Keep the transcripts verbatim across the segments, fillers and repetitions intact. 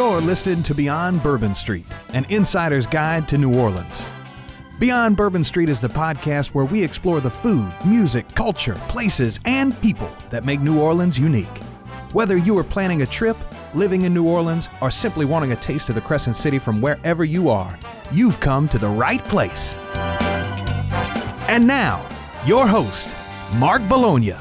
You're listening to Beyond Bourbon Street, an insider's guide to New Orleans. Beyond Bourbon Street is the podcast where we explore the food, music, culture, places, and people that make New Orleans unique. Whether you are planning a trip, living in New Orleans, or simply wanting a taste of the Crescent City from wherever you are, you've come to the right place. And now, your host, Mark Bologna.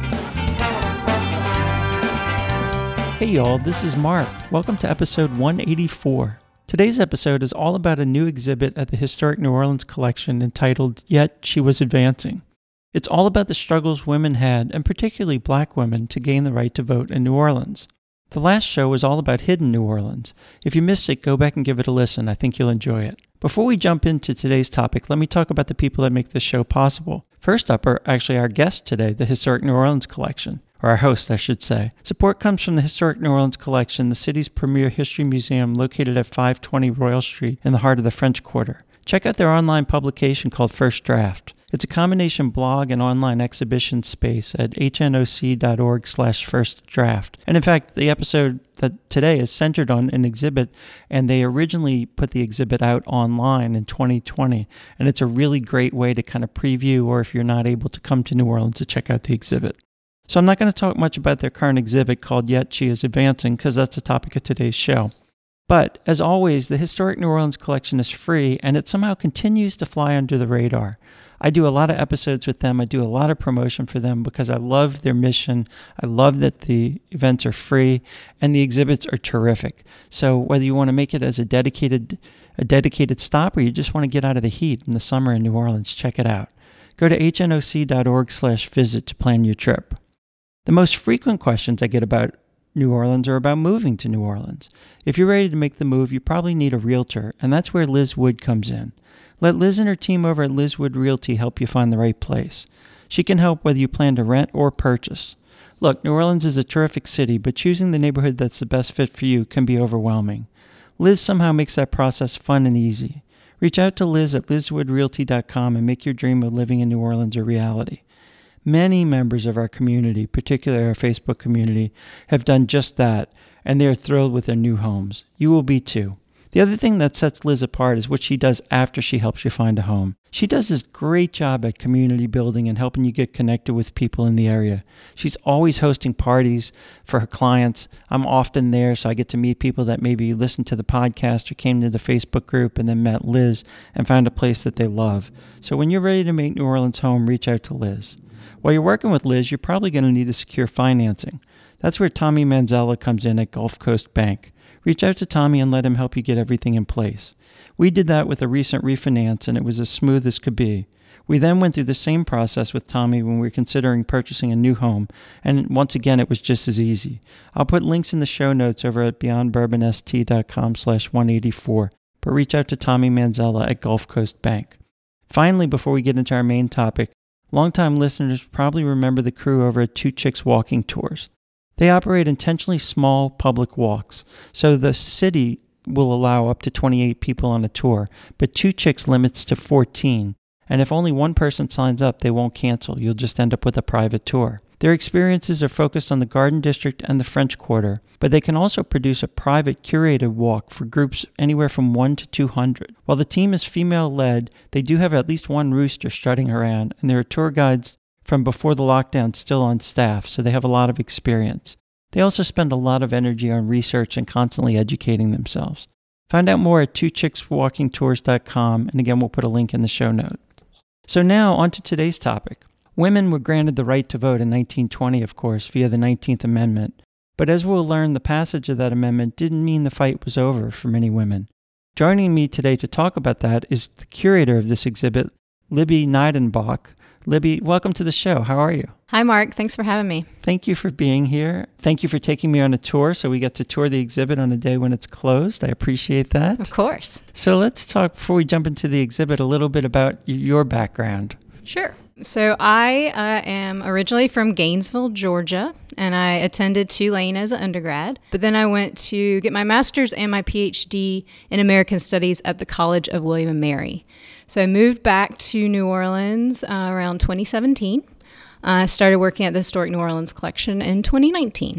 Hey y'all, this is Mark. Welcome to episode one eighty-four. Today's episode is all about a new exhibit at the Historic New Orleans Collection entitled Yet She Was Advancing. It's all about the struggles women had, and particularly black women, to gain the right to vote in New Orleans. The last show was all about hidden New Orleans. If you missed it, go back and give it a listen. I think you'll enjoy it. Before we jump into today's topic, let me talk about the people that make this show possible. First up are actually our guests today, the Historic New Orleans Collection. Or our host, I should say. Support comes from the Historic New Orleans Collection, the city's premier history museum located at five twenty Royal Street in the heart of the French Quarter. Check out their online publication called First Draft. It's a combination blog and online exhibition space at hnoc.org slash first draft. And in fact, the episode that today is centered on an exhibit, and they originally put the exhibit out online in twenty twenty. And it's a really great way to kind of preview, or if you're not able to come to New Orleans, to check out the exhibit. So I'm not going to talk much about their current exhibit called Yet She Is Advancing, because that's the topic of today's show. But, as always, the Historic New Orleans Collection is free, and it somehow continues to fly under the radar. I do a lot of episodes with them. I do a lot of promotion for them because I love their mission. I love that the events are free, and the exhibits are terrific. So whether you want to make it as a dedicated a dedicated stop, or you just want to get out of the heat in the summer in New Orleans, check it out. Go to hnoc.org slash visit to plan your trip. The most frequent questions I get about New Orleans are about moving to New Orleans. If you're ready to make the move, you probably need a realtor, and that's where Liz Wood comes in. Let Liz and her team over at Liz Wood Realty help you find the right place. She can help whether you plan to rent or purchase. Look, New Orleans is a terrific city, but choosing the neighborhood that's the best fit for you can be overwhelming. Liz somehow makes that process fun and easy. Reach out to Liz at liz wood realty dot com and make your dream of living in New Orleans a reality. Many members of our community, particularly our Facebook community, have done just that, and they are thrilled with their new homes. You will be too. The other thing that sets Liz apart is what she does after she helps you find a home. She does this great job at community building and helping you get connected with people in the area. She's always hosting parties for her clients. I'm often there, so I get to meet people that maybe listened to the podcast or came to the Facebook group and then met Liz and found a place that they love. So when you're ready to make New Orleans home, reach out to Liz. While you're working with Liz, you're probably going to need to secure financing. That's where Tommy Manzella comes in at Gulf Coast Bank. Reach out to Tommy and let him help you get everything in place. We did that with a recent refinance, and it was as smooth as could be. We then went through the same process with Tommy when we were considering purchasing a new home, and once again, it was just as easy. I'll put links in the show notes over at beyondbourbonst.com slash 184, but reach out to Tommy Manzella at Gulf Coast Bank. Finally, before we get into our main topic, longtime listeners probably remember the crew over at Two Chicks Walking Tours. They operate intentionally small public walks, so the city will allow up to twenty-eight people on a tour, but Two Chicks limits to fourteen, and if only one person signs up, they won't cancel. You'll just end up with a private tour. Their experiences are focused on the Garden District and the French Quarter, but they can also produce a private curated walk for groups anywhere from one to two hundred. While the team is female-led, they do have at least one rooster strutting around, and there are tour guides from before the lockdown still on staff, so they have a lot of experience. They also spend a lot of energy on research and constantly educating themselves. Find out more at two chicks walking tours dot com, and again, we'll put a link in the show notes. So now, on to today's topic. Women were granted the right to vote in nineteen twenty, of course, via the nineteenth Amendment. But as we'll learn, the passage of that amendment didn't mean the fight was over for many women. Joining me today to talk about that is the curator of this exhibit, Libby Neidenbach. Libby, welcome to the show. How are you? Hi, Mark. Thanks for having me. Thank you for being here. Thank you for taking me on a tour so we get to tour the exhibit on a day when it's closed. I appreciate that. Of course. So let's talk, before we jump into the exhibit, a little bit about your background. Sure. So I uh, am originally from Gainesville, Georgia, and I attended Tulane as an undergrad. But then I went to get my master's and my P H D in American Studies at the College of William and Mary. So I moved back to New Orleans uh, around twenty seventeen. I uh, started working at the Historic New Orleans Collection in twenty nineteen.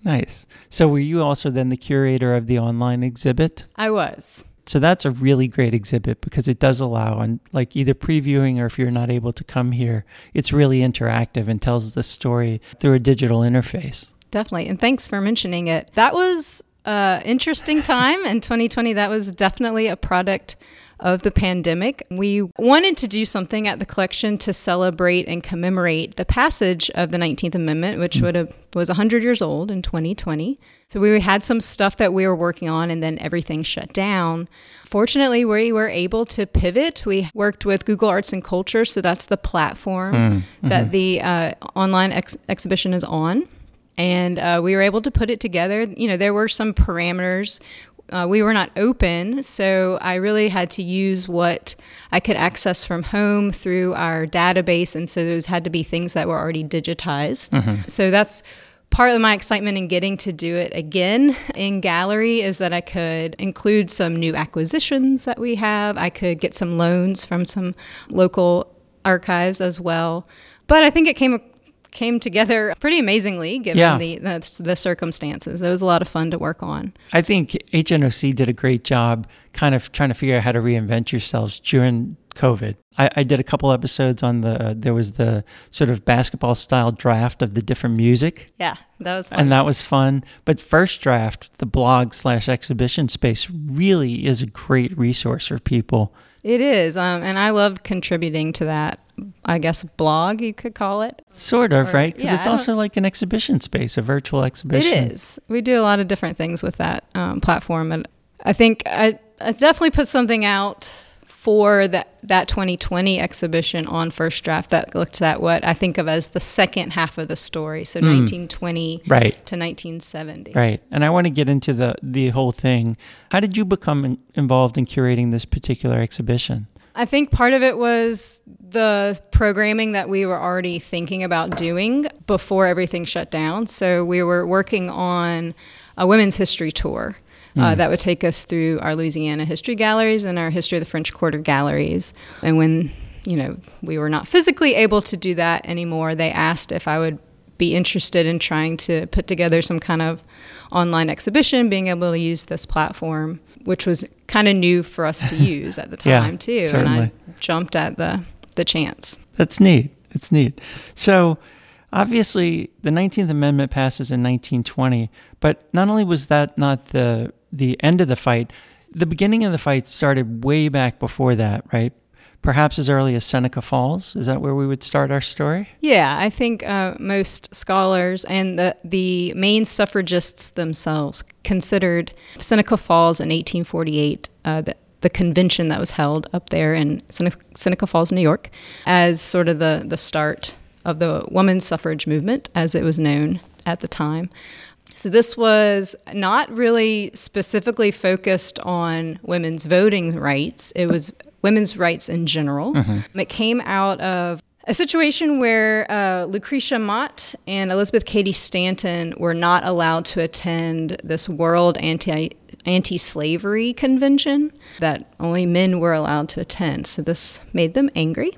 Nice. So were you also then the curator of the online exhibit? I was. So that's a really great exhibit because it does allow, on like either previewing or if you're not able to come here, it's really interactive and tells the story through a digital interface. Definitely. And thanks for mentioning it. That was an interesting time in twenty twenty. That was definitely a product of the pandemic. We wanted to do something at the collection to celebrate and commemorate the passage of the nineteenth Amendment, which would have was one hundred years old in twenty twenty. So we had some stuff that we were working on, and then everything shut down. Fortunately, we were able to pivot. We worked with Google Arts and Culture, so that's the platform mm-hmm. that the uh, online ex- exhibition is on. And uh, we were able to put it together. You know, there were some parameters. Uh, we were not open, so I really had to use what I could access from home through our database, and so those had to be things that were already digitized. Mm-hmm. So that's part of my excitement in getting to do it again in gallery, is that I could include some new acquisitions that we have. I could get some loans from some local archives as well. But I think it came came together pretty amazingly given yeah. the, the the circumstances. It was a lot of fun to work on. I think H N O C did a great job kind of trying to figure out how to reinvent yourselves during COVID. I, I did a couple episodes on the, uh, there was the sort of basketball style draft of the different music. Yeah, that was fun. And that was fun. But First Draft, the blog slash exhibition space, really is a great resource for people. It is. Um, and I loved contributing to that, I guess, blog, you could call it. Sort of, or, right? Because yeah, it's also like an exhibition space, a virtual exhibition. It is. We do a lot of different things with that um, platform. And I think I, I definitely put something out for that, that twenty twenty exhibition on First Draft that looked at what I think of as the second half of the story. So mm. nineteen twenty right. to nineteen seventy. Right. And I want to get into the, the whole thing. How did you become in, involved in curating this particular exhibition? I think part of it was the programming that we were already thinking about doing before everything shut down. So we were working on a women's history tour uh, mm. that would take us through our Louisiana history galleries and our history of the French Quarter galleries. And when, you know, we were not physically able to do that anymore, they asked if I would be interested in trying to put together some kind of online exhibition, being able to use this platform, which was kind of new for us to use at the time yeah, too. Certainly. And I jumped at the, the chance. That's neat. It's neat. So obviously the nineteenth Amendment passes in nineteen twenty, but not only was that not the the end of the fight, the beginning of the fight started way back before that, right? Perhaps as early as Seneca Falls. Is that where we would start our story? Yeah, I think uh, most scholars and the, the main suffragists themselves considered Seneca Falls in eighteen forty-eight, uh, the, the convention that was held up there in Seneca, Seneca Falls, New York, as sort of the, the start of the women's suffrage movement, as it was known at the time. So this was not really specifically focused on women's voting rights. It was women's rights in general. Mm-hmm. It came out of a situation where uh, Lucretia Mott and Elizabeth Cady Stanton were not allowed to attend this World Anti Anti-Slavery Convention that only men were allowed to attend. So this made them angry.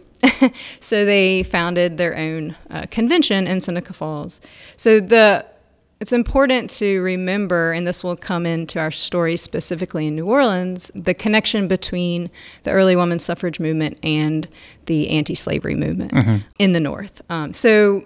So they founded their own uh, convention in Seneca Falls. So the It's important to remember, and this will come into our story specifically in New Orleans, the connection between the early women's suffrage movement and the anti-slavery movement mm-hmm. in the North. Um, so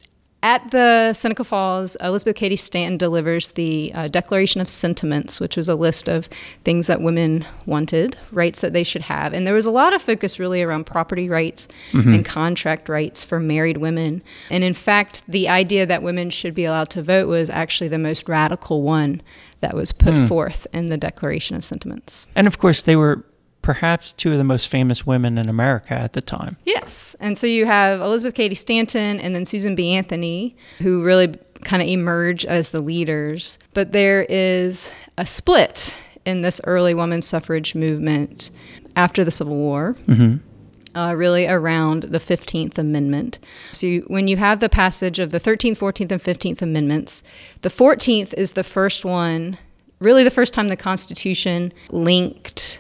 at the Seneca Falls, Elizabeth Cady Stanton delivers the uh, Declaration of Sentiments, which was a list of things that women wanted, rights that they should have. And there was a lot of focus really around property rights mm-hmm. and contract rights for married women. And in fact, the idea that women should be allowed to vote was actually the most radical one that was put mm. forth in the Declaration of Sentiments. And of course, they were perhaps two of the most famous women in America at the time. Yes. And so you have Elizabeth Cady Stanton and then Susan B. Anthony, who really kind of emerge as the leaders. But there is a split in this early women's suffrage movement after the Civil War, mm-hmm. uh, really around the fifteenth Amendment. So you, when you have the passage of the thirteenth, fourteenth, and fifteenth Amendments, the fourteenth is the first one, really the first time the Constitution linked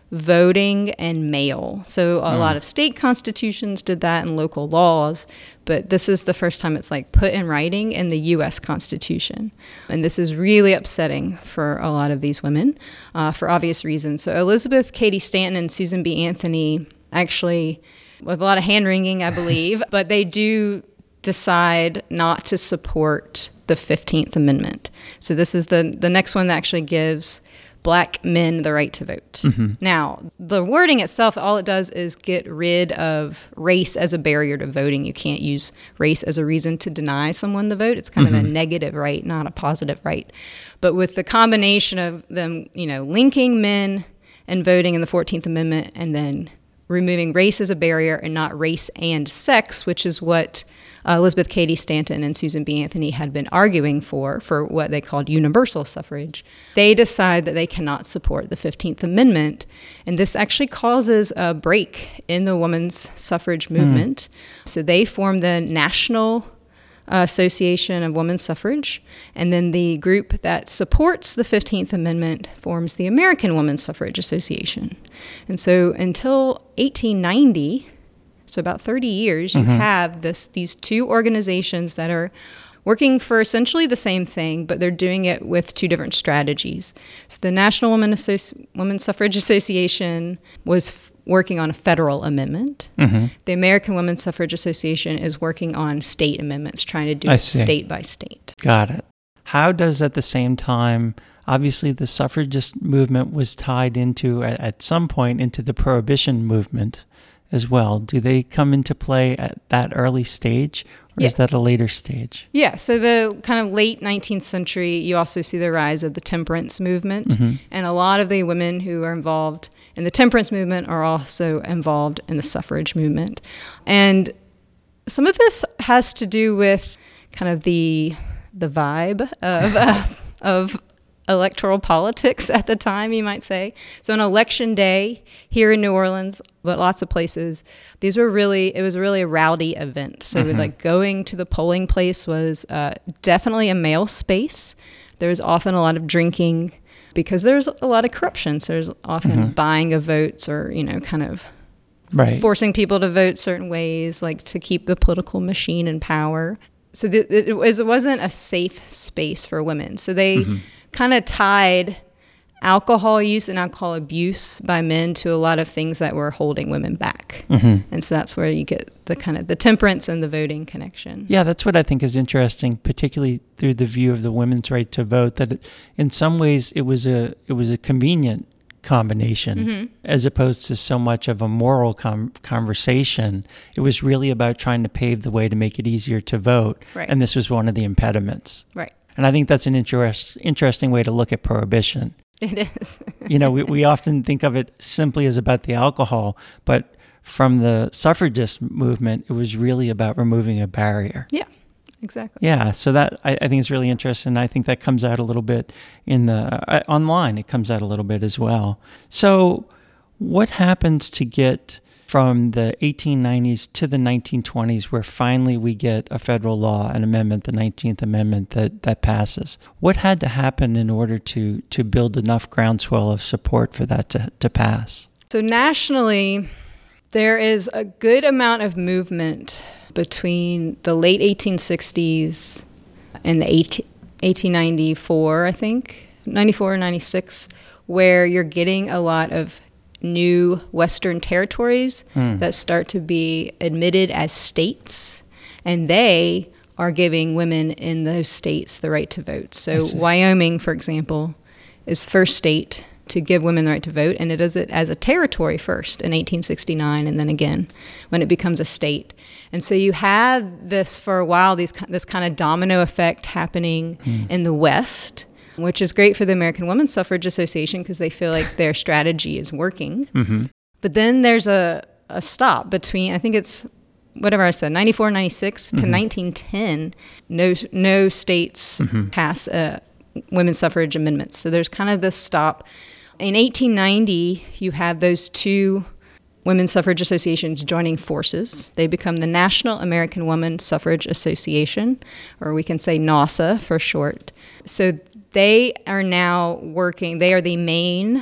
voting and mail. So a mm. lot of state constitutions did that and local laws, but this is the first time it's like put in writing in the U S Constitution. And this is really upsetting for a lot of these women uh, for obvious reasons. So Elizabeth Cady Stanton and Susan B. Anthony actually, with a lot of hand-wringing, I believe, but they do decide not to support the fifteenth Amendment. So this is the, the next one that actually gives Black men the right to vote. Mm-hmm. Now, the wording itself, all it does is get rid of race as a barrier to voting. You can't use race as a reason to deny someone the vote. It's kind mm-hmm. of a negative right, not a positive right. But with the combination of them, you know, linking men and voting in the fourteenth Amendment and then removing race as a barrier and not race and sex, which is what uh, Elizabeth Cady Stanton and Susan B. Anthony had been arguing for, for what they called universal suffrage. They decide that they cannot support the fifteenth Amendment, and this actually causes a break in the women's suffrage movement. Mm. So they form the National Association of Women's Suffrage, and then the group that supports the fifteenth Amendment forms the American Women's Suffrage Association. And so until eighteen ninety, so about thirty years, you mm-hmm. have this these two organizations that are working for essentially the same thing, but they're doing it with two different strategies. So the National Women Associ- Women's Suffrage Association was f- working on a federal amendment. Mm-hmm. The American Women's Suffrage Association is working on state amendments, trying to do it state by state. Got it. How does at the same time, obviously the suffragist movement was tied into, at, at some point, into the prohibition movement as well. Do they come into play at that early stage, or yeah. is that a later stage? Yeah, so the kind of late nineteenth century, you also see the rise of the temperance movement, mm-hmm. and a lot of the women who are involved in the temperance movement are also involved in the suffrage movement. And some of this has to do with kind of the the vibe of uh, of electoral politics at the time, you might say. So on election day here in New Orleans, but lots of places, these were really, it was really a rowdy event. So mm-hmm. like going to the polling place was uh, definitely a male space. There was often a lot of drinking because there's a lot of corruption. So there's often mm-hmm. buying of votes or, you know, kind of right. forcing people to vote certain ways, like to keep the political machine in power. So th- it, was, it wasn't a safe space for women. So they mm-hmm. kind of tied alcohol use and alcohol abuse by men to a lot of things that were holding women back. Mm-hmm. And so that's where you get the kind of the temperance and the voting connection. Yeah, that's what I think is interesting, particularly through the view of the women's right to vote, that it, in some ways it was a it was a convenient combination mm-hmm. as opposed to so much of a moral com- conversation. It was really about trying to pave the way to make it easier to vote. Right. And this was one of the impediments. Right. And I think that's an interest, interesting way to look at prohibition. It is. You know, we, we often think of it simply as about the alcohol, but from the suffragist movement, it was really about removing a barrier. Yeah, exactly. Yeah, so that I, I think is really interesting. I think that comes out a little bit in the uh, online. It comes out a little bit as well. So what happens to get from the eighteen nineties to the nineteen twenties, where finally we get a federal law, an amendment, the nineteenth Amendment, that, that passes? What had to happen in order to, to build enough groundswell of support for that to, to pass? So nationally, there is a good amount of movement between the late eighteen sixties and the eighteen ninety-four, I think, ninety-four or ninety-six, where you're getting a lot of new Western territories mm. that start to be admitted as states, and they are giving women in those states the right to vote. So Wyoming, for example, is the first state to give women the right to vote, and it does it as a territory first in eighteen sixty-nine, and then again when it becomes a state. And so you have this for a while, these this kind of domino effect happening mm. in the West, which is great for the American Women's Suffrage Association because they feel like their strategy is working. Mm-hmm. But then there's a, a stop between, I think it's, whatever I said, ninety-four, ninety-six mm-hmm. to nineteen ten, no no states mm-hmm. pass uh, women's suffrage amendments. So there's kind of this stop. In eighteen ninety, you have those two women's suffrage associations joining forces. They become the National American Woman Suffrage Association, or we can say NASA for short. So they are now working, they are the main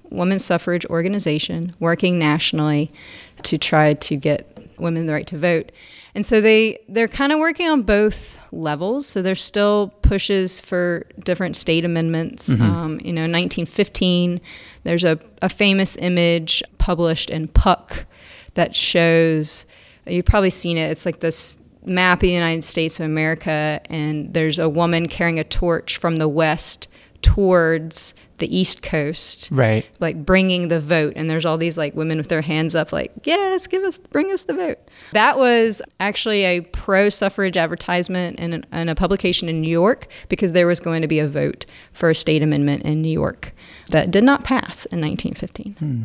women's suffrage organization working nationally to try to get women the right to vote. And so they, they're kind of working on both levels. So there's still pushes for different state amendments. Mm-hmm. Um, you know, in nineteen fifteen, there's a, a famous image published in Puck that shows, you've probably seen it, it's like this map of the United States of America, and there's a woman carrying a torch from the west towards the East Coast, right? Like bringing the vote. And there's all these like women with their hands up, like, yes, give us, bring us the vote. That was actually a pro-suffrage advertisement in, an, in a publication in New York, because there was going to be a vote for a state amendment in New York that did not pass in nineteen fifteen. Hmm.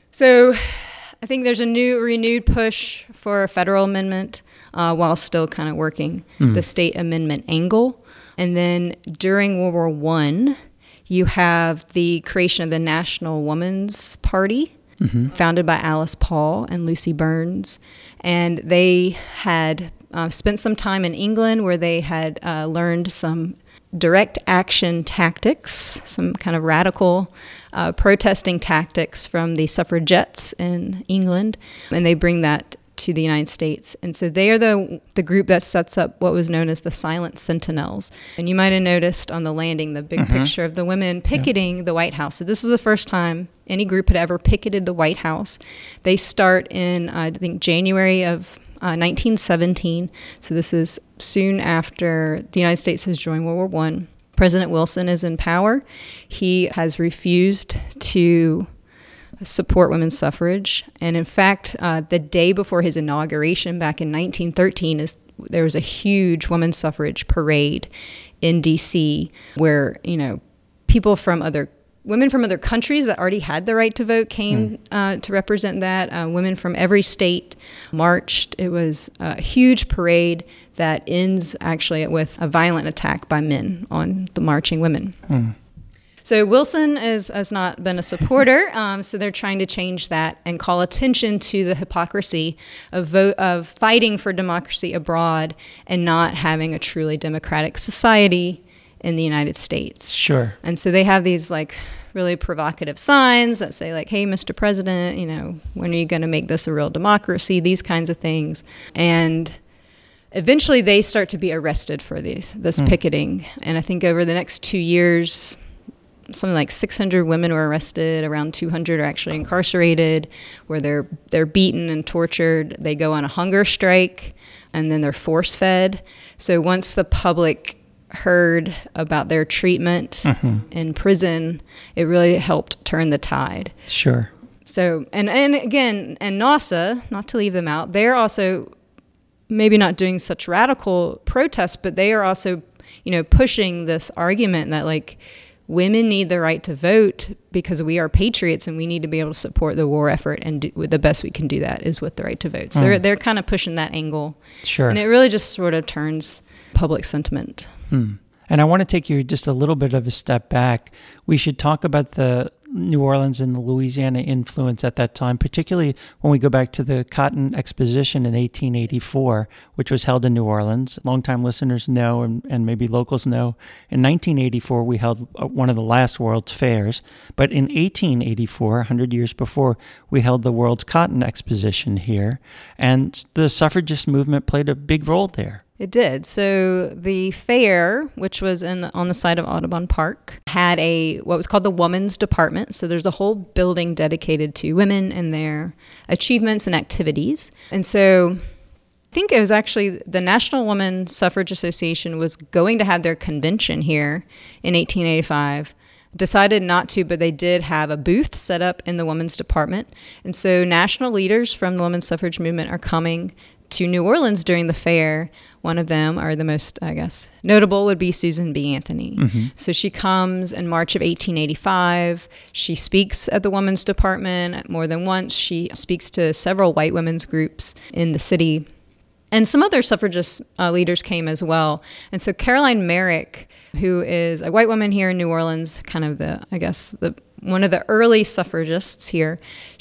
So I think there's a new renewed push for a federal amendment uh, while still kind of working hmm. the state amendment angle. And then during World War One, you have the creation of the National Woman's Party, mm-hmm. founded by Alice Paul and Lucy Burns. And they had uh, spent some time in England where they had uh, learned some direct action tactics, some kind of radical uh, protesting tactics from the suffragettes in England. And they bring that to the United States. And so they are the the group that sets up what was known as the Silent Sentinels. And you might have noticed on the landing the big mm-hmm. picture of the women picketing yeah. the White House. So this is the first time any group had ever picketed the White House. They start in, uh, I think, January of uh, nineteen seventeen. So this is soon after the United States has joined World War One. President Wilson is in power. He has refused to support women's suffrage. And in fact, uh, the day before his inauguration back in nineteen thirteen, is there was a huge women's suffrage parade in D C where, you know, people from other, women from other countries that already had the right to vote came mm. uh, to represent that. Uh, women from every state marched. It was a huge parade that ends actually with a violent attack by men on the marching women. Mm. So Wilson is, has not been a supporter, um, so they're trying to change that and call attention to the hypocrisy of vote, of fighting for democracy abroad and not having a truly democratic society in the United States. Sure. And so they have these like really provocative signs that say like, hey, Mister President, you know, when are you going to make this a real democracy? These kinds of things. And eventually they start to be arrested for these, this mm. picketing. And I think over the next two years... something like six hundred women were arrested, around two hundred are actually incarcerated, where they're they're beaten and tortured. They go on a hunger strike, and then they're force-fed. So once the public heard about their treatment mm-hmm. in prison, it really helped turn the tide. Sure. So, and, and again, and NASA, not to leave them out, they're also maybe not doing such radical protests, but they are also, you know, pushing this argument that, like, women need the right to vote because we are patriots and we need to be able to support the war effort, and do, the best we can do that is with the right to vote. So mm. they're, they're kind of pushing that angle. Sure. And it really just sort of turns public sentiment. Hmm. And I want to take you just a little bit of a step back. We should talk about the New Orleans and the Louisiana influence at that time, particularly when we go back to the Cotton Exposition in eighteen eighty-four, which was held in New Orleans. Longtime listeners know, and, and maybe locals know, in nineteen eighty-four, we held one of the last World's Fairs. But in eighteen eighty-four, one hundred years before, we held the World's Cotton Exposition here. And the suffragist movement played a big role there. It did. So the fair, which was in the, on the site of Audubon Park, had a what was called the Women's Department. So there's a whole building dedicated to women and their achievements and activities. And so I think it was actually the National Woman Suffrage Association was going to have their convention here in eighteen eighty-five. Decided not to, but they did have a booth set up in the Women's Department. And so national leaders from the women's suffrage movement are coming to New Orleans during the fair. One of them, or the most, I guess, notable, would be Susan B. Anthony. Mm-hmm. So she comes in March of eighteen eighty-five. She speaks at the Women's Department more than once. She speaks to several white women's groups in the city. And some other suffragist uh, leaders came as well. And so Caroline Merrick, who is a white woman here in New Orleans, kind of the, I guess, the one of the early suffragists here,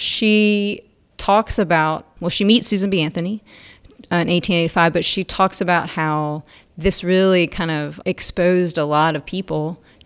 she talks about, well, she meets Susan B. Anthony in eighteen eighty-five, but she talks about how this really kind of exposed a lot of people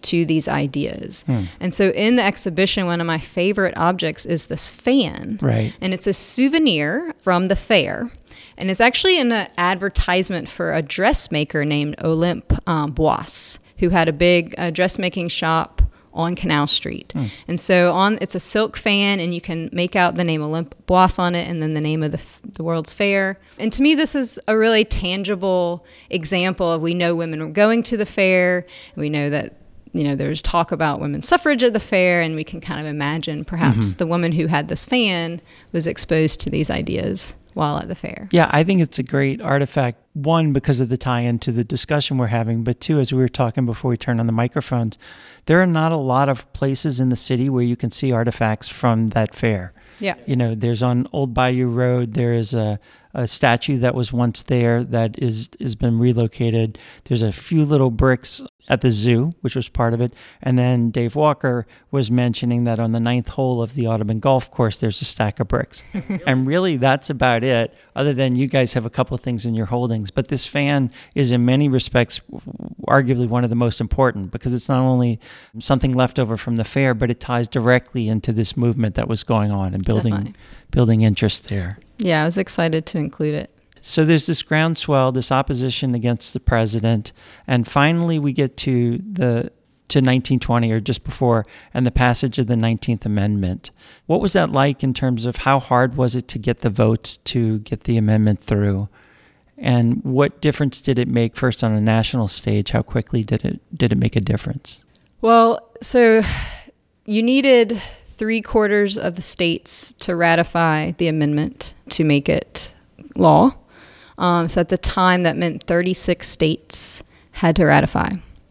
to these ideas. Hmm. And so in the exhibition, one of my favorite objects is this fan. Right. And it's a souvenir from the fair. And it's actually an advertisement for a dressmaker named Olympe um, Boisse, who had a big uh, dressmaking shop on Canal Street. Mm. And so on, it's a silk fan, and you can make out the name Olympe Boisse on it and then the name of the, the World's Fair. And to me, this is a really tangible example of, we know women are going to the fair. We know that, you know, there's talk about women's suffrage at the fair, and we can kind of imagine perhaps mm-hmm. the woman who had this fan was exposed to these ideas while at the fair. Yeah, I think it's a great artifact, one, because of the tie-in to the discussion we're having, but two, as we were talking before we turned on the microphones, there are not a lot of places in the city where you can see artifacts from that fair. Yeah. You know, there's on Old Bayou Road, there is a, a statue that was once there that is has been relocated. There's a few little bricks at the zoo, which was part of it. And then Dave Walker was mentioning that on the ninth hole of the Audubon Golf Course, there's a stack of bricks. And really, that's about it, other than you guys have a couple of things in your holdings. But this fan is in many respects arguably one of the most important, because it's not only something left over from the fair, but it ties directly into this movement that was going on and building, Definitely. building interest there. Yeah, I was excited to include it. So there's this groundswell, this opposition against the president, and finally we get to the to nineteen twenty, or just before, and the passage of the nineteenth Amendment. What was that like in terms of how hard was it to get the votes to get the amendment through? And what difference did it make, first on a national stage? How quickly did it did it make a difference? Well, so you needed three quarters of the states to ratify the amendment to make it law. Um, so at the time, that meant thirty-six states had to ratify.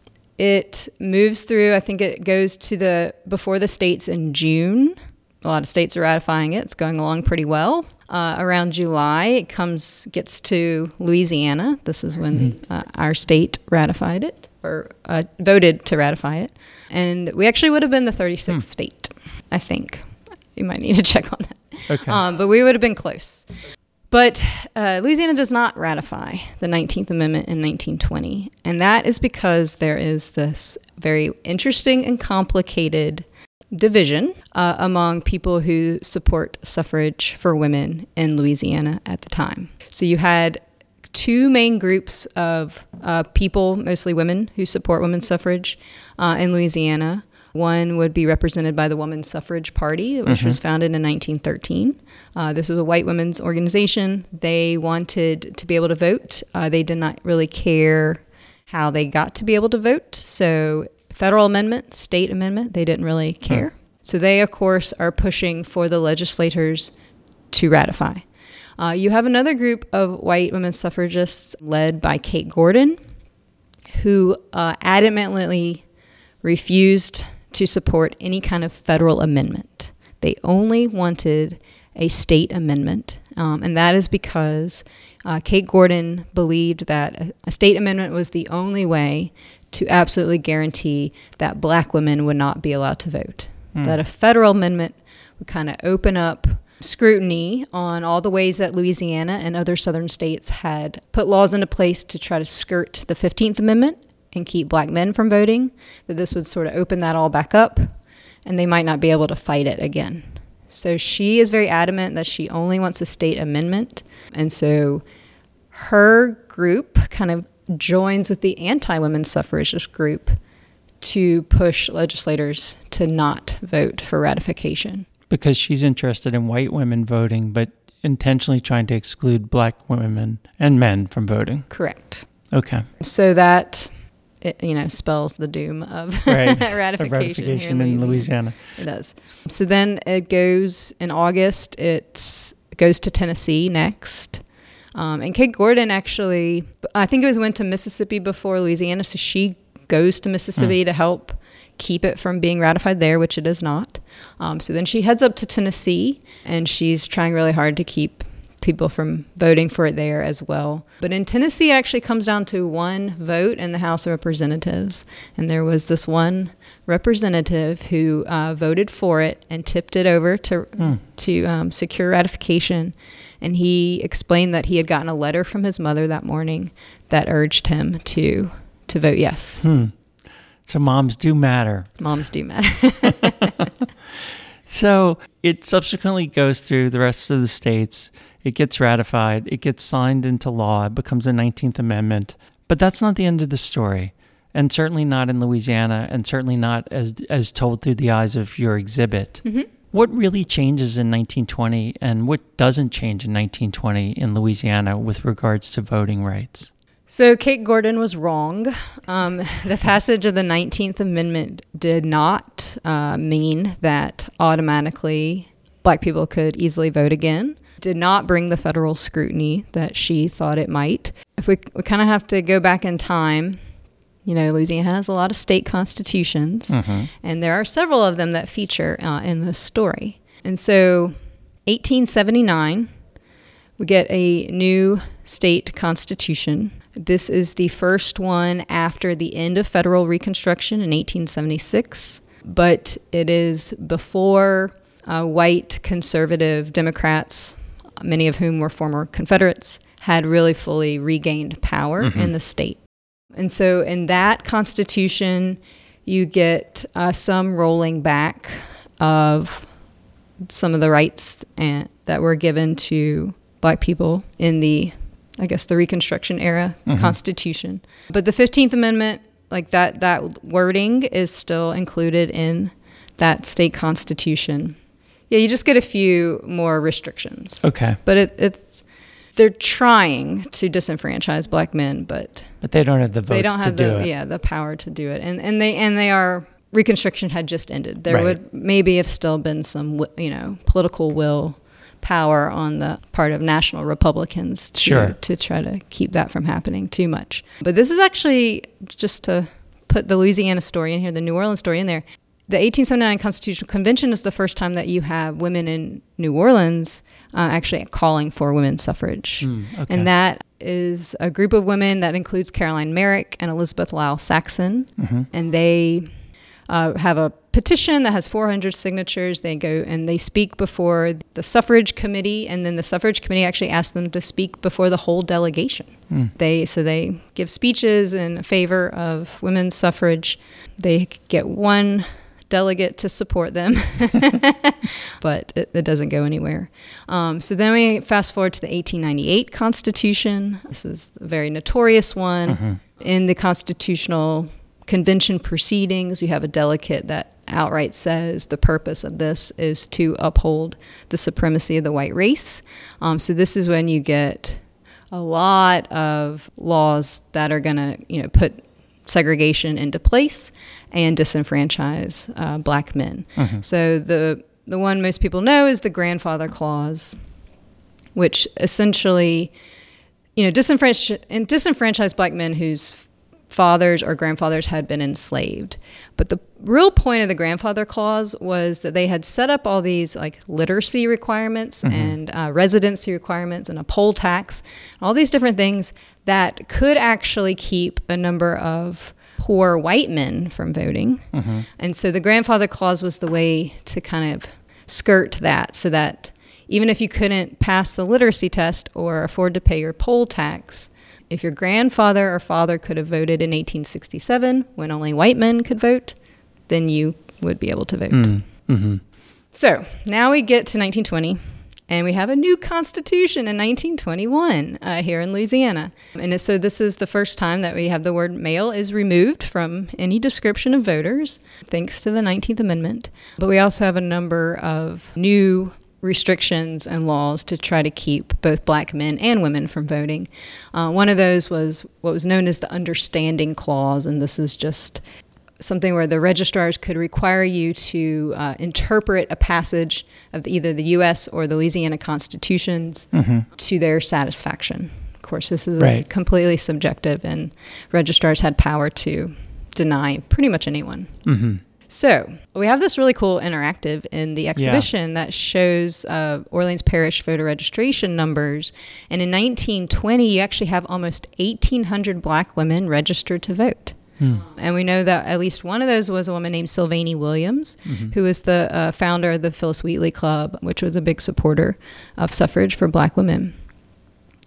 It moves through, I think it goes to the, before the states in June. A lot of states are ratifying it. It's going along pretty well. Uh, around July, it comes, gets to Louisiana. This is when mm-hmm. uh, our state ratified it, or uh, voted to ratify it. And we actually would have been the thirty-sixth mm. state, I think. You might need to check on that. Okay. Um, but we would have been close. But uh, Louisiana does not ratify the nineteenth Amendment in nineteen twenty, and that is because there is this very interesting and complicated division uh, among people who support suffrage for women in Louisiana at the time. So you had two main groups of uh, people, mostly women, who support women's suffrage uh, in Louisiana. One would be represented by the Women's Suffrage Party, which mm-hmm. was founded in nineteen thirteen. Uh, this was a white women's organization. They wanted to be able to vote. Uh, they did not really care how they got to be able to vote. So federal amendment, state amendment, they didn't really care. Mm. So they, of course, are pushing for the legislators to ratify. Uh, you have another group of white women's suffragists led by Kate Gordon, who uh, adamantly refused to support any kind of federal amendment. They only wanted a state amendment, um, and that is because uh, Kate Gordon believed that a, a state amendment was the only way to absolutely guarantee that black women would not be allowed to vote. Mm. That a federal amendment would kind of open up scrutiny on all the ways that Louisiana and other southern states had put laws into place to try to skirt the fifteenth Amendment and keep black men from voting, that this would sort of open that all back up, and they might not be able to fight it again. So she is very adamant that she only wants a state amendment, and so her group kind of joins with the anti-women's suffragist group to push legislators to not vote for ratification. Because she's interested in white women voting, but intentionally trying to exclude black women and men from voting. Correct. Okay. So that, it, you know, spells the doom of right. ratification, ratification here in in Louisiana. Louisiana. It does. So then it goes in August. It's, it goes to Tennessee next. Um, and Kate Gordon actually, I think it was went to Mississippi before Louisiana, so she goes to Mississippi mm. to help keep it from being ratified there, which it is not. Um, so then she heads up to Tennessee, and she's trying really hard to keep people from voting for it there as well. But in Tennessee, it actually comes down to one vote in the House of Representatives. And there was this one representative who uh, voted for it and tipped it over to, mm. to um, secure ratification. And he explained that he had gotten a letter from his mother that morning that urged him to to vote yes. Hmm. So moms do matter. Moms do matter. So it subsequently goes through the rest of the states. It gets ratified. It gets signed into law. It becomes a nineteenth Amendment. But that's not the end of the story, and certainly not in Louisiana, and certainly not as as told through the eyes of your exhibit. Mm-hmm. What really changes in nineteen twenty, and what doesn't change in nineteen twenty in Louisiana with regards to voting rights? So Kate Gordon was wrong. Um, the passage of the nineteenth Amendment did not uh, mean that automatically Black people could easily vote again. Did not bring the federal scrutiny that she thought it might. If we, we kind of have to go back in time, you know, Louisiana has a lot of state constitutions, mm-hmm. and there are several of them that feature uh, in this story. And so eighteen seventy-nine, we get a new state constitution. This is the first one after the end of federal Reconstruction in eighteen seventy-six, but it is before uh, white conservative Democrats, many of whom were former Confederates, had really fully regained power mm-hmm. in the state. And so in that constitution, you get uh, some rolling back of some of the rights and, that were given to Black people in the, I guess, the Reconstruction era mm-hmm. Constitution. But the fifteenth Amendment, like that, that wording is still included in that state constitution. Yeah, you just get a few more restrictions. Okay. But it, it's they're trying to disenfranchise Black men, but but they don't have the votes they don't have to the do it. yeah the power to do it, and and they and they are Reconstruction had just ended. There right. would maybe have still been some you know political will, power on the part of national Republicans to sure. to try to keep that from happening too much. But this is actually, just to put the Louisiana story in here, the New Orleans story in there. The eighteen seventy-nine Constitutional Convention is the first time that you have women in New Orleans uh, actually calling for women's suffrage. Mm, okay. And that is a group of women that includes Caroline Merrick and Elizabeth Lyle Saxon. Mm-hmm. And they uh, have a petition that has four hundred signatures. They go and they speak before the suffrage committee, and then the suffrage committee actually asks them to speak before the whole delegation. Mm. They So they give speeches in favor of women's suffrage. They get one delegate to support them, but it, it doesn't go anywhere. Um, so then we fast forward to the eighteen ninety-eight Constitution. This is a very notorious one. Mm-hmm. In the Constitutional Convention proceedings, you have a delegate that outright says the purpose of this is to uphold the supremacy of the white race. Um, so this is when you get a lot of laws that are going to, you know, put segregation into place and disenfranchise uh, Black men. Mm-hmm. So the the one most people know is the Grandfather Clause, which essentially, you know, disenfranchise, and disenfranchise Black men whose fathers or grandfathers had been enslaved. But the real point of the Grandfather Clause was that they had set up all these like literacy requirements mm-hmm. and uh, residency requirements and a poll tax, all these different things that could actually keep a number of poor white men from voting. Mm-hmm. And so the Grandfather Clause was the way to kind of skirt that, so that even if you couldn't pass the literacy test or afford to pay your poll tax, if your grandfather or father could have voted in eighteen sixty-seven when only white men could vote, then you would be able to vote. Mm-hmm. So now we get to nineteen twenty, and we have a new constitution in nineteen twenty-one uh, here in Louisiana. And so this is the first time that we have the word male is removed from any description of voters, thanks to the nineteenth Amendment. But we also have a number of new restrictions and laws to try to keep both Black men and women from voting. Uh, one of those was what was known as the Understanding Clause, and this is just something where the registrars could require you to uh, interpret a passage of the, either the U S or the Louisiana constitutions mm-hmm. to their satisfaction. Of course, this is right. a completely subjective, and registrars had power to deny pretty much anyone. Mm-hmm. So we have this really cool interactive in the exhibition yeah. that shows uh, Orleans Parish voter registration numbers. And in nineteen twenty, you actually have almost eighteen hundred Black women registered to vote. Hmm. And we know that at least one of those was a woman named Sylvanie Williams, mm-hmm. who was the uh, founder of the Phyllis Wheatley Club, which was a big supporter of suffrage for Black women.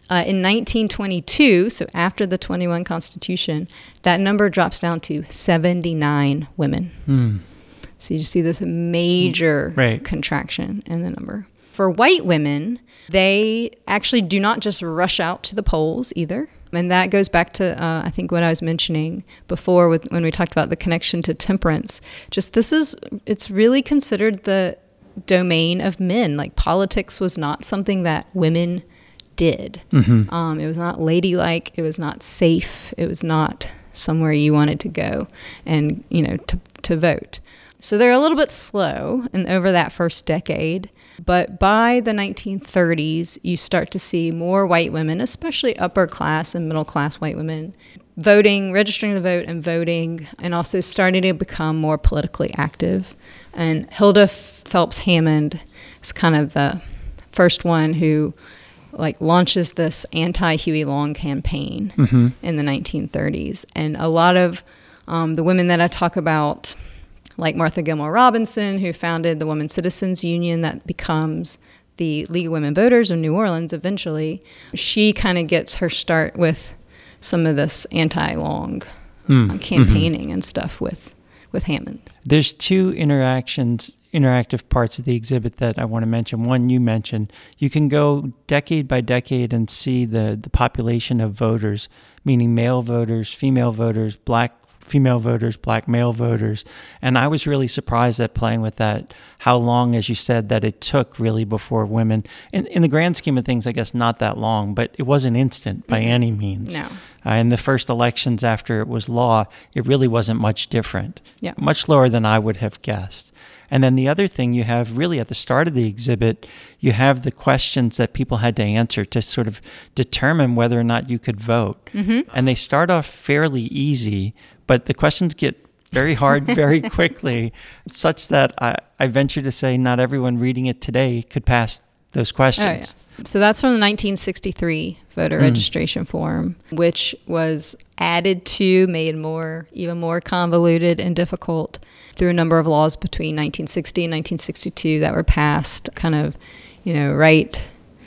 Uh, in nineteen twenty-two, so after the twenty-one Constitution, that number drops down to seventy-nine women. Mm. So you see this major right. contraction in the number. For white women, they actually do not just rush out to the polls either. And that goes back to, uh, I think, what I was mentioning before with, when we talked about the connection to temperance. Just this is, it's really considered the domain of men. Like politics was not something that women did. Mm-hmm. Um, it was not ladylike. It was not safe. It was not somewhere you wanted to go and, you know, to, to vote. So they're a little bit slow in, over that first decade. But by the nineteen thirties, you start to see more white women, especially upper class and middle class white women, voting, registering to vote and voting, and also starting to become more politically active. And Hilda Phelps Hammond is kind of the first one who like launches this anti-Huey Long campaign mm-hmm. in the nineteen thirties. And a lot of um, the women that I talk about, like Martha Gilmore Robinson, who founded the Women's Citizens Union that becomes the League of Women Voters of New Orleans eventually, she kind of gets her start with some of this anti-Long mm. uh, campaigning mm-hmm. and stuff with, with Hammond. There's two interactions, interactive parts of the exhibit that I want to mention. One you mentioned, you can go decade by decade and see the, the population of voters, meaning male voters, female voters, black female voters, black male voters. And I was really surprised at playing with that, how long, as you said, that it took really before women, in, in the grand scheme of things, I guess not that long, but it wasn't instant by mm-hmm. any means. No. Uh, in the first elections after it was law, it really wasn't much different, yeah. much lower than I would have guessed. And then the other thing you have really at the start of the exhibit, you have the questions that people had to answer to sort of determine whether or not you could vote. Mm-hmm. And they start off fairly easy, but the questions get very hard very quickly, such that I, I venture to say not everyone reading it today could pass those questions. Oh, yes. So that's from the nineteen sixty-three voter mm. registration form, which was added to, made more, even more convoluted and difficult through a number of laws between nineteen sixty and nineteen sixty-two that were passed kind of, you know, right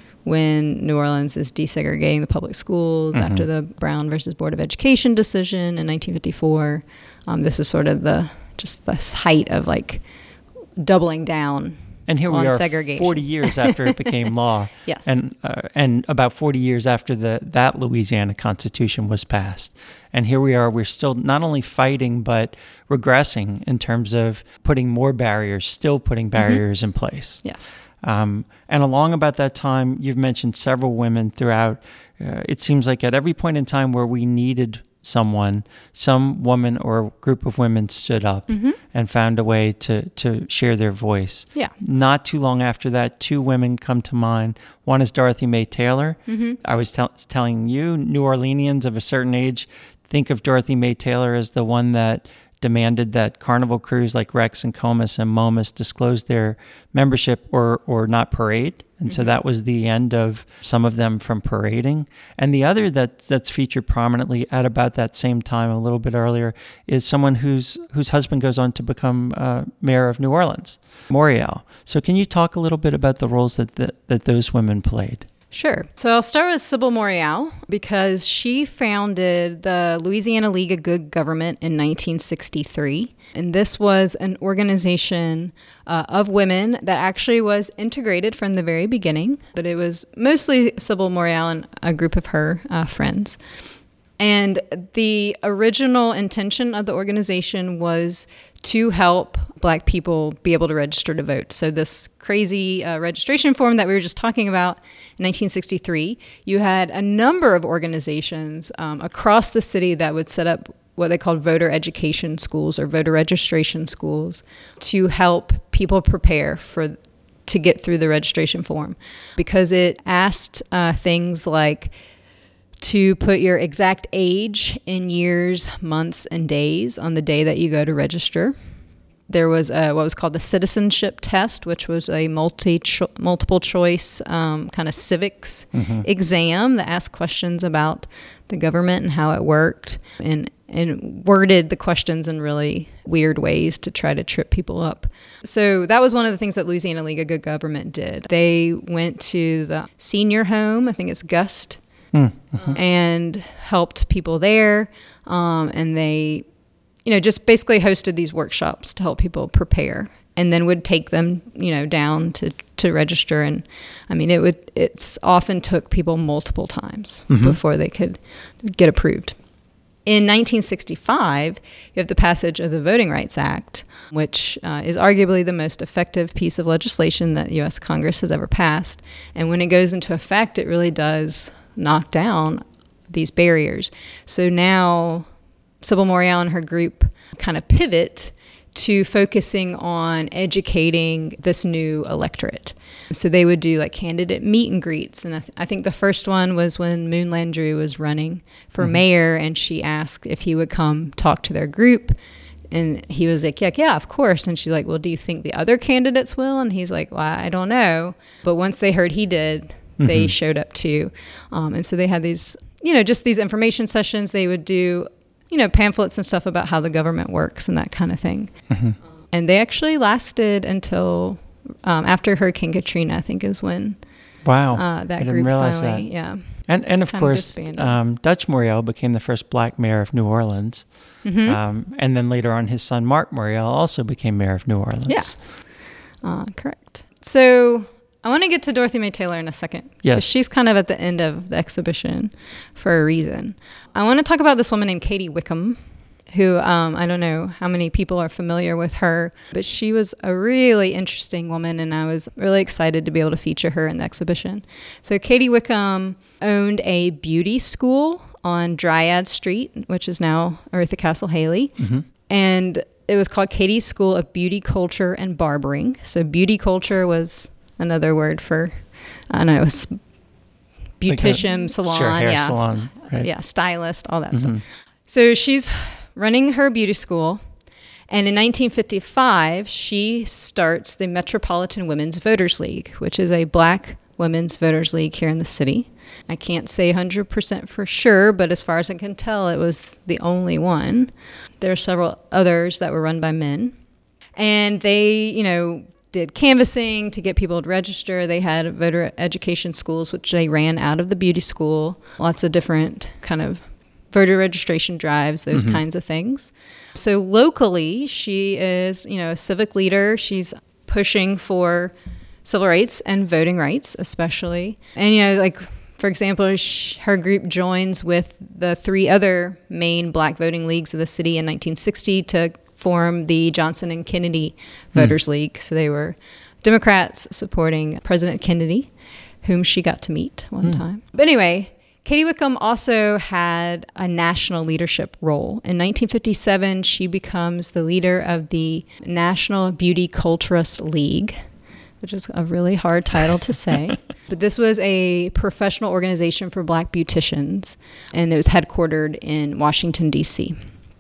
when New Orleans is desegregating the public schools mm-hmm. after the Brown versus Board of Education decision in nineteen fifty-four. Um, this is sort of the, just this height of like doubling down. And here we are forty years after it became law. Yes. And uh, and about forty years after the that Louisiana Constitution was passed. And here we are, we're still not only fighting, but regressing in terms of putting more barriers, still putting barriers mm-hmm. in place. Yes. Um, and along about that time, you've mentioned several women throughout. Uh, it seems like at every point in time where we needed someone, some woman or group of women stood up mm-hmm. and found a way to, to share their voice. Yeah. Not too long after that, two women come to mind. One is Dorothy Mae Taylor. Mm-hmm. I was tell- telling you, New Orleanians of a certain age think of Dorothy Mae Taylor as the one that demanded that Carnival crews like Rex and Comus and Momus disclose their membership or, or not parade. And mm-hmm. so that was the end of some of them from parading. And the other that that's featured prominently at about that same time, a little bit earlier, is someone whose whose husband goes on to become uh, mayor of New Orleans, Morial. So can you talk a little bit about the roles that the, that those women played? Sure. So I'll start with Sybil Morial because she founded the Louisiana League of Good Government in nineteen sixty-three. And this was an organization uh, of women that actually was integrated from the very beginning, but it was mostly Sybil Morial and a group of her uh, friends. And the original intention of the organization was to help Black people be able to register to vote. So this crazy uh, registration form that we were just talking about in nineteen sixty-three, you had a number of organizations um, across the city that would set up what they called voter education schools or voter registration schools to help people prepare for to get through the registration form, because it asked uh, things like to put your exact age in years, months, and days on the day that you go to register. There was a, what was called the citizenship test, which was a multi cho- multiple choice um, kind of civics mm-hmm. exam that asked questions about the government and how it worked, and, and worded the questions in really weird ways to try to trip people up. So that was one of the things that Louisiana League of Good Government did. They went to the senior home, I think it's Gust, Mm-hmm. and helped people there. Um, and they, you know, just basically hosted these workshops to help people prepare, and then would take them, you know, down to, to register. And I mean, it would, it's often took people multiple times mm-hmm. before they could get approved. In nineteen sixty-five, you have the passage of the Voting Rights Act, which uh, is arguably the most effective piece of legislation that U S Congress has ever passed. And when it goes into effect, it really does knock down these barriers. So now Sybil Morial and her group kind of pivot to focusing on educating this new electorate. So they would do like candidate meet and greets. And I, th- I think the first one was when Moon Landrieu was running for mm-hmm. mayor, and she asked if he would come talk to their group. And he was like, yeah, yeah, of course. And she's like, well, do you think the other candidates will? And he's like, well, I don't know. But once they heard he did, mm-hmm. they showed up too. Um, and so they had these, you know, just these information sessions. They would do, you know, pamphlets and stuff about how the government works and that kind of thing. Mm-hmm. And they actually lasted until um, after Hurricane Katrina, I think is when wow. uh, that I group didn't realize finally, that. yeah. And and of course, um, Dutch Morial became the first black mayor of New Orleans. Mm-hmm. Um, and then later on, his son, Mark Morial, also became mayor of New Orleans. Yeah, uh, correct. So I want to get to Dorothy Mae Taylor in a second. Yes. She's kind of at the end of the exhibition for a reason. I want to talk about this woman named Katie Wickham, who um, I don't know how many people are familiar with her, but she was a really interesting woman, and I was really excited to be able to feature her in the exhibition. So Katie Wickham owned a beauty school on Dryad Street, which is now Oretha Castle Haley, mm-hmm. and it was called Katie's School of Beauty Culture and Barbering. So beauty culture was another word for, I don't know, it was beautician, like a, salon, sure, hair yeah, salon, right? Yeah, stylist, all that mm-hmm. stuff. So she's running her beauty school, and in nineteen fifty-five, she starts the Metropolitan Women's Voters League, which is a black women's voters league here in the city. I can't say one hundred percent for sure, but as far as I can tell, it was the only one. There are several others that were run by men. And they, you know, did canvassing to get people to register. They had voter education schools, which they ran out of the beauty school. Lots of different kind of voter registration drives, those mm-hmm. kinds of things. So locally, she is, you know, a civic leader. She's pushing for civil rights and voting rights, especially. And, you know, like, for example, sh- her group joins with the three other main black voting leagues of the city in nineteen sixty to form the Johnson and Kennedy Voters mm. League. So they were Democrats supporting President Kennedy, whom she got to meet one mm. time. But anyway, Katie Wickham also had a national leadership role. In nineteen fifty-seven, she becomes the leader of the National Beauty Culturist League, which is a really hard title to say. But this was a professional organization for black beauticians, and it was headquartered in Washington, D C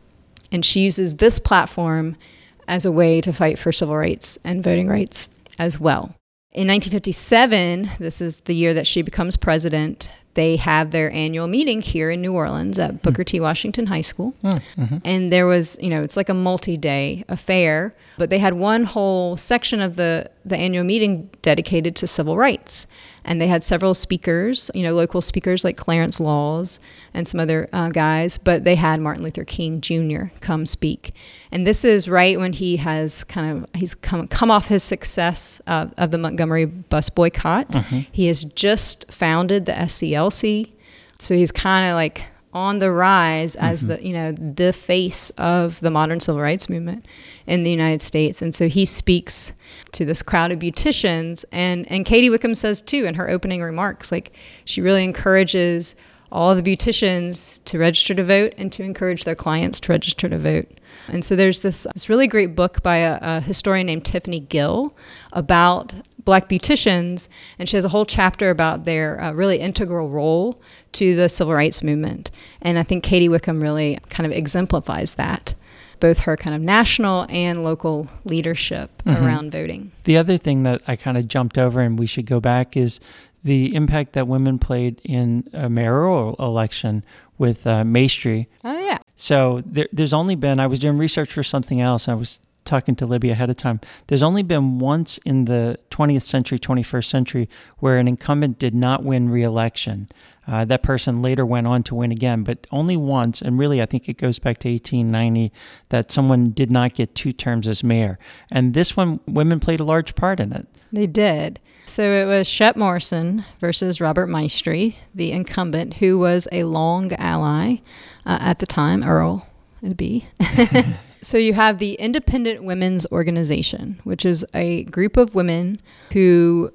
And she uses this platform as a way to fight for civil rights and voting rights as well. In nineteen fifty-seven, this is the year that she becomes president, they have their annual meeting here in New Orleans at Booker T. Washington High School. Mm-hmm. And there was, you know, it's like a multi-day affair, but they had one whole section of the, the annual meeting dedicated to civil rights. And they had several speakers, you know, local speakers like Clarence Laws and some other uh, guys, but they had Martin Luther King Junior come speak. And this is right when he has kind of, he's come, come off his success uh, of the Montgomery bus boycott. Mm-hmm. He has just founded the S C L C. So he's kind of like on the rise as mm-hmm. the, you know, the face of the modern civil rights movement in the United States. And so he speaks to this crowd of beauticians. And, and Katie Wickham says, too, in her opening remarks, like she really encourages all the beauticians to register to vote and to encourage their clients to register to vote. And so there's this, this really great book by a, a historian named Tiffany Gill about black beauticians, and she has a whole chapter about their uh, really integral role to the civil rights movement. And I think Katie Wickham really kind of exemplifies that, both her kind of national and local leadership mm-hmm. around voting. The other thing that I kind of jumped over and we should go back is the impact that women played in a mayoral election with uh, Maestri. Oh, yeah. So there, there's only been, I was doing research for something else. I was talking to Libby ahead of time. There's only been once in the twentieth century, twenty-first century, where an incumbent did not win re-election. Uh, that person later went on to win again, but only once, and really I think it goes back to eighteen ninety, that someone did not get two terms as mayor. And this one, women played a large part in it. They did. So it was Shep Morrison versus Robert Maestri, the incumbent, who was a long ally uh, at the time, Earl would be. So you have the Independent Women's Organization, which is a group of women who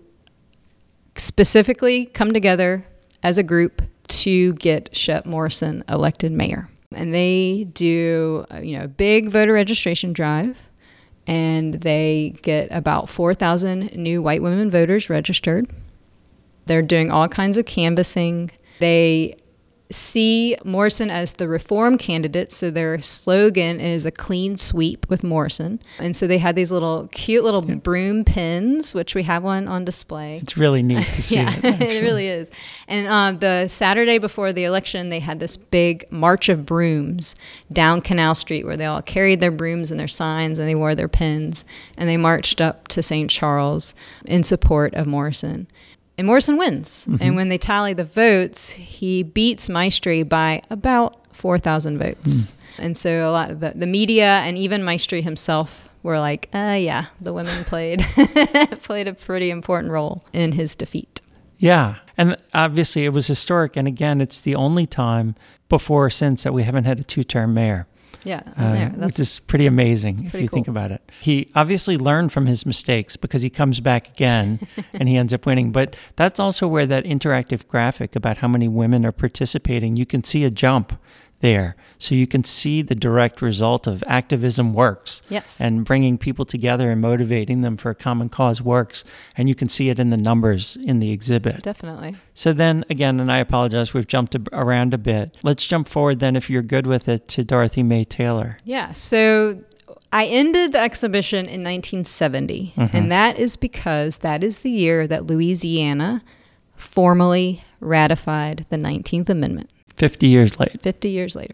specifically come together as a group to get Shep Morrison elected mayor. And they do, you know, a big voter registration drive, and they get about four thousand new white women voters registered. They're doing all kinds of canvassing. They see Morrison as the reform candidate, so their slogan is a clean sweep with Morrison. And so they had these little cute little yeah. broom pins, which we have one on display. It's really neat to see. Yeah, it, it really is. And um, the Saturday before the election, they had this big march of brooms down Canal Street where they all carried their brooms and their signs and they wore their pins, and they marched up to Saint Charles in support of Morrison. And Morrison wins. Mm-hmm. And when they tally the votes, he beats Maestri by about four thousand votes. Mm. And so a lot of the, the media and even Maestri himself were like, uh, yeah, the women played played a pretty important role in his defeat. Yeah. And obviously it was historic. And again, it's the only time before or since that we haven't had a two-term mayor. Yeah, uh, there. Which is pretty amazing if pretty you cool. think about it. He obviously learned from his mistakes because he comes back again and he ends up winning. But that's also where that interactive graphic about how many women are participating, you can see a jump there. So you can see the direct result of activism works. Yes. And bringing people together and motivating them for a common cause works. And you can see it in the numbers in the exhibit. Definitely. So then, again, and I apologize, we've jumped around a bit. Let's jump forward then, if you're good with it, to Dorothy Mae Taylor. Yeah, so I ended the exhibition in nineteen seventy, mm-hmm. and that is because that is the year that Louisiana formally ratified the nineteenth Amendment. fifty years later. fifty years later.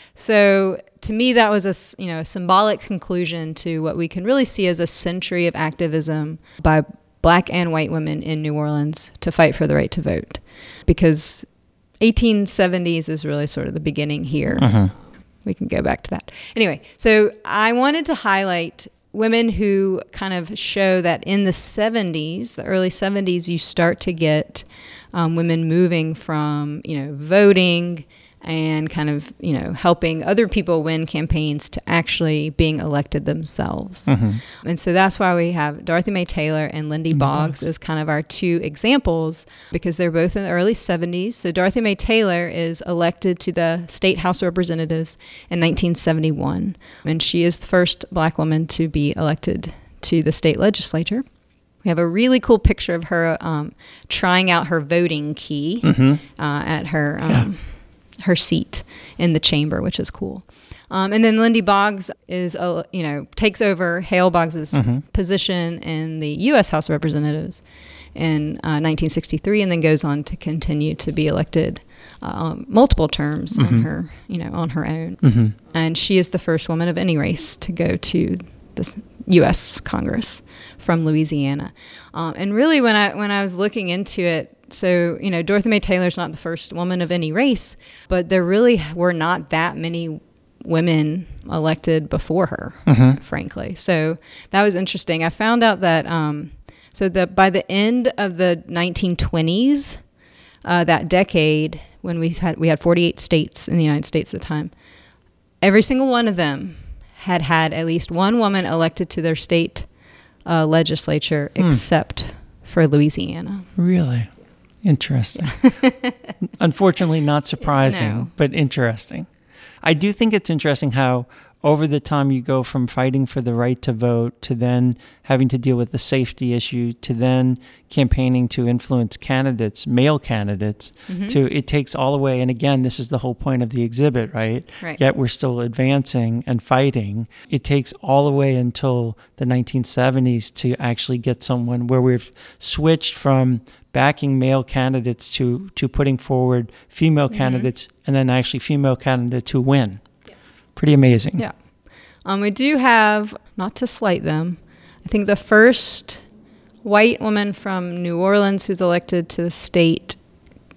So to me, that was a, you know, a symbolic conclusion to what we can really see as a century of activism by Black and white women in New Orleans to fight for the right to vote. Because eighteen seventies is really sort of the beginning here. Mm-hmm. We can go back to that. Anyway, so I wanted to highlight women who kind of show that in the seventies, the early seventies, you start to get um, women moving from, you know, voting and kind of, you know, helping other people win campaigns to actually being elected themselves. Mm-hmm. And so that's why we have Dorothy Mae Taylor and Lindy Boggs nice. as kind of our two examples, because they're both in the early seventies. So Dorothy Mae Taylor is elected to the State House of Representatives in nineteen seventy-one, and she is the first Black woman to be elected to the state legislature. We have a really cool picture of her um, trying out her voting key mm-hmm. uh, at her um, yeah. her seat in the chamber, which is cool. Um, and then Lindy Boggs is, uh, you know, takes over Hale Boggs's mm-hmm. position in the U S House of Representatives in uh, nineteen sixty-three, and then goes on to continue to be elected uh, multiple terms mm-hmm. on her, you know, on her own. Mm-hmm. And she is the first woman of any race to go to the U S Congress from Louisiana. Um, and really, when I when I was looking into it, so, you know, Dorothy Mae Taylor's not the first woman of any race, but there really were not that many women elected before her, mm-hmm. frankly. So that was interesting. I found out that um, so that by the end of the nineteen twenties, uh, that decade, when we had we had forty-eight states in the United States at the time, every single one of them had had at least one woman elected to their state uh, legislature, hmm. except for Louisiana. Really? Interesting. Yeah. Unfortunately, not surprising, no. but interesting. I do think it's interesting how over the time you go from fighting for the right to vote to then having to deal with the safety issue to then campaigning to influence candidates, male candidates, mm-hmm. to it takes all the way. And again, this is the whole point of the exhibit, right? Right. Yet we're still advancing and fighting. It takes all the way until the nineteen seventies to actually get someone where we've switched from backing male candidates to, to putting forward female mm-hmm. candidates and then actually female candidates who win. Yeah. Pretty amazing. Yeah. Um, we do have, not to slight them, I think the first white woman from New Orleans who's elected to the state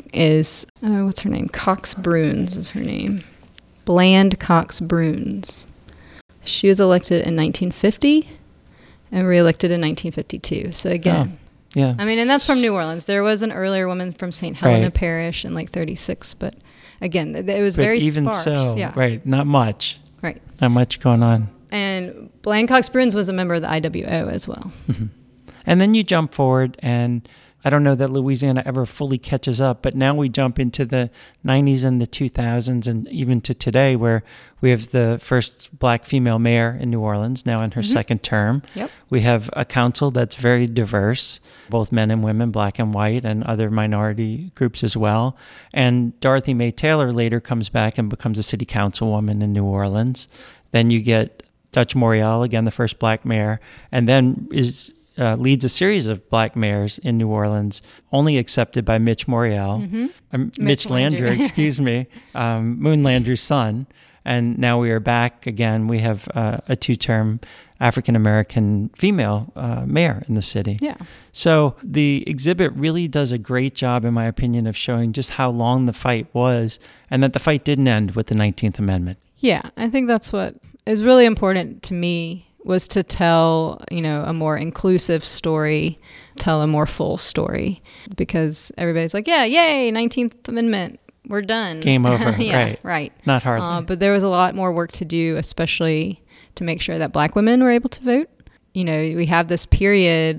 is, uh, what's her name? Cox Bruns is her name. Bland Cox Bruns. She was elected in nineteen fifty and reelected in nineteen fifty-two. So again, oh, yeah. I mean, and that's from New Orleans. There was an earlier woman from Saint Helena right. Parish in like thirty-six, but again, it was but very even sparse. so, yeah. right, not much. Right. Not much going on. And Bland Cox Bruns was a member of the I W O as well. Mm-hmm. And then you jump forward, and I don't know that Louisiana ever fully catches up, but now we jump into the nineties and the two thousands and even to today, where we have the first black female mayor in New Orleans, now in her mm-hmm. second term. Yep. We have a council that's very diverse, both men and women, black and white, and other minority groups as well. And Dorothy Mae Taylor later comes back and becomes a city councilwoman in New Orleans. Then you get Dutch Morial, again, the first black mayor, and then is uh, leads a series of black mayors in New Orleans, only accepted by Mitch Morial, mm-hmm. uh, Mitch, Mitch Landrieu, Landrieu excuse me, um, Moon Landrieu's son. And now we are back again. We have uh, a two-term African-American female uh, mayor in the city. Yeah. So the exhibit really does a great job, in my opinion, of showing just how long the fight was and that the fight didn't end with the nineteenth Amendment. Yeah, I think that's what is really important to me, was to tell, you know, a more inclusive story, tell a more full story, because everybody's like, yeah, yay, nineteenth Amendment, we're done. Game over, yeah, right. right. Not hardly. Uh, but there was a lot more work to do, especially to make sure that black women were able to vote. You know, we have this period,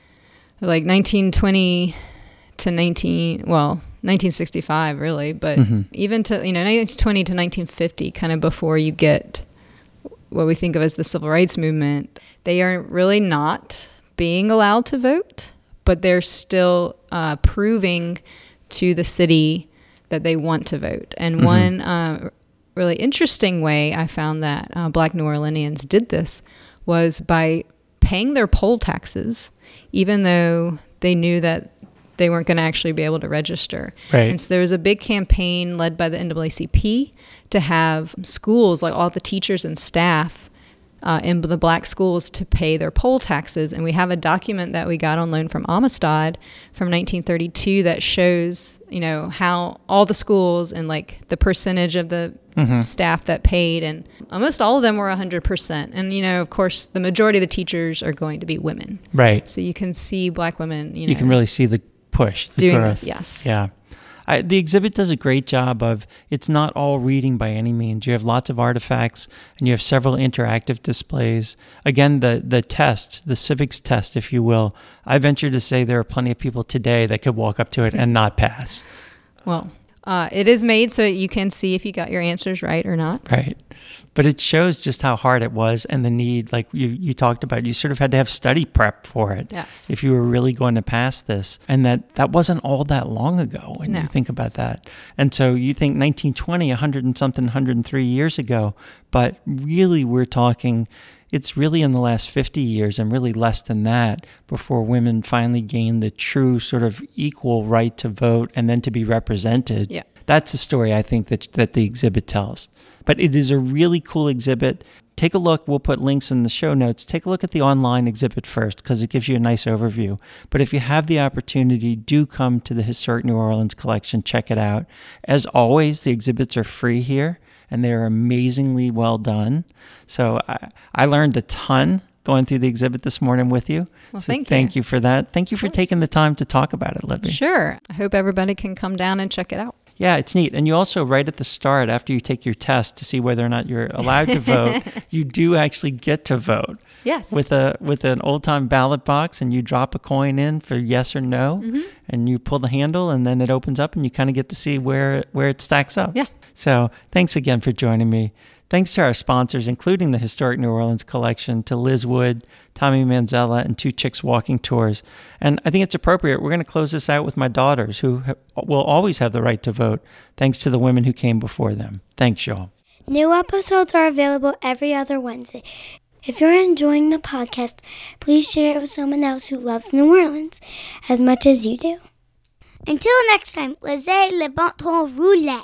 like nineteen twenty to nineteen, well, nineteen sixty-five really, but mm-hmm. even to, you know, nineteen twenty to nineteen fifty, kind of before you get what we think of as the civil rights movement, they are really not being allowed to vote, but they're still uh, proving to the city that they want to vote. And mm-hmm. one uh, really interesting way I found that uh, black New Orleanians did this was by paying their poll taxes, even though they knew that they weren't going to actually be able to register. Right. And so there was a big campaign led by the N double A C P to have schools, like all the teachers and staff uh, in the black schools, to pay their poll taxes. And we have a document that we got on loan from Amistad from nineteen thirty-two that shows, you know, how all the schools and like the percentage of the mm-hmm. staff that paid, and almost all of them were one hundred percent. And, you know, of course, the majority of the teachers are going to be women. Right. So you can see black women, you know. You can really see the push, the doing growth. This, yes. Yeah. I, the exhibit does a great job of, it's not all reading by any means. You have lots of artifacts, and you have several interactive displays. Again, the, the test, the civics test, if you will, I venture to say there are plenty of people today that could walk up to it and not pass. Well, uh, it is made so you can see if you got your answers right or not. Right. But it shows just how hard it was, and the need, like you, you talked about, you sort of had to have study prep for it. Yes. If you were really going to pass this. And that, that wasn't all that long ago when no. you think about that. And so you think nineteen twenty, one hundred and something, one hundred three years ago, but really we're talking, it's really in the last fifty years and really less than that before women finally gained the true sort of equal right to vote and then to be represented. Yeah. That's the story I think that that the exhibit tells. But it is a really cool exhibit. Take a look. We'll put links in the show notes. Take a look at the online exhibit first because it gives you a nice overview. But if you have the opportunity, do come to the Historic New Orleans Collection. Check it out. As always, the exhibits are free here, and they are amazingly well done. So I, I learned a ton going through the exhibit this morning with you. Well, so thank you. Thank you for that. Thank you for taking the time to talk about it, Libby. Sure. I hope everybody can come down and check it out. Yeah, it's neat. And you also, right at the start, after you take your test to see whether or not you're allowed to vote, you do actually get to vote. Yes. With a with an old-time ballot box, and you drop a coin in for yes or no, mm-hmm. and you pull the handle, and then it opens up, and you kind of get to see where, where it stacks up. Yeah. So thanks again for joining me. Thanks to our sponsors, including the Historic New Orleans Collection, to Liz Wood, Tommy Manzella, and Two Chicks Walking Tours. And I think it's appropriate. We're going to close this out with my daughters, who ha- will always have the right to vote, thanks to the women who came before them. Thanks, y'all. New episodes are available every other Wednesday. If you're enjoying the podcast, please share it with someone else who loves New Orleans as much as you do. Until next time, laissez le bon temps rouler.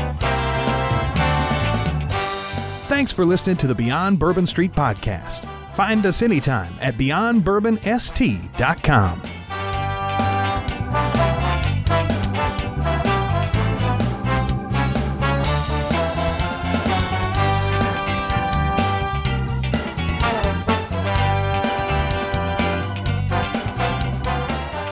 Thanks for listening to the Beyond Bourbon Street podcast. Find us anytime at beyond bourbon s t dot com.